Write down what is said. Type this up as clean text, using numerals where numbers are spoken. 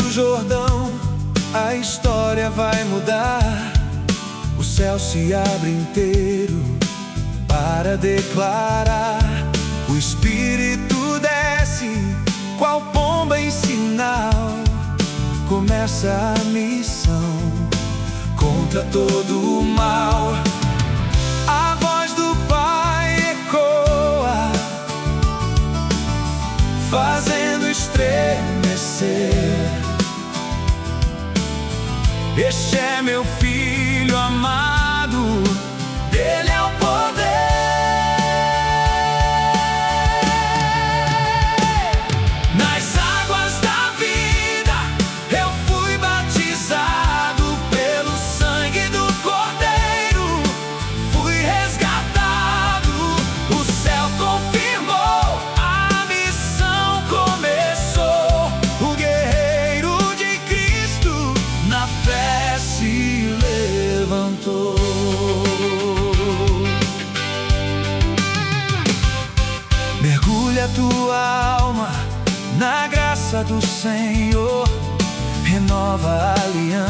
Jordão, a história vai mudar. O céu se abre inteiro para declarar. O Espírito desce, qual pomba em sinal. Começa a missão contra todo o mal. A voz do Pai ecoa, fazendo estremecer. Este é meu filho amado, dele é o poder. Nas águas da vida eu fui batizado pelo sangue do Cordeiro, fui resgatado. O céu confirmou, a missão começou. O guerreiro de Cristo na fé se levantou. Mergulha tua alma na graça do Senhor, renova a aliança.